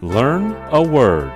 Learn a word.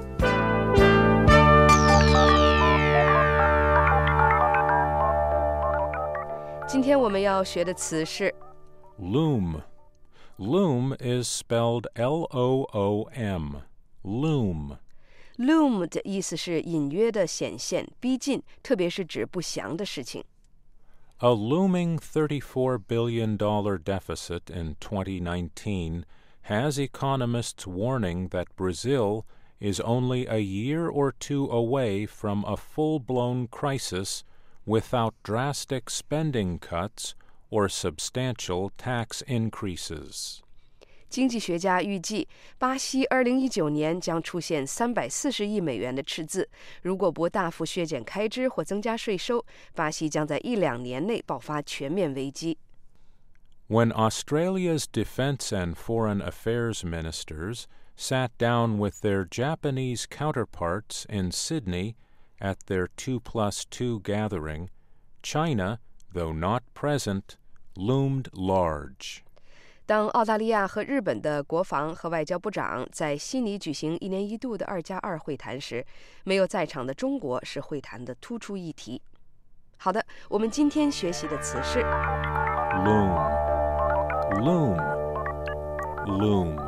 Loom. Loom is spelled L-O-O-M. Loom. Loom 的意思是隐约的显现、逼近，特别是指不祥的事情。 A looming $34 billion deficit in 2019 has economists warning that Brazil is only a year or two away from a full-blown crisis without drastic spending cuts or substantial tax increases. 经济学家预计，巴西2019年将出现340亿美元的赤字。如果不大幅削减开支或增加税收，巴西将在1-2年内爆发全面危机。 When Australia's defense and foreign affairs ministers sat down with their Japanese counterparts in Sydney at their 2+2 gathering, China, though not present, loomed large. 当澳大利亚和日本的国防和外交部长在悉尼举行1年1度的2+2会谈时，没有在场的中国是会谈的突出议题。好的，我们今天学习的词是 Loom. Loom. Loom.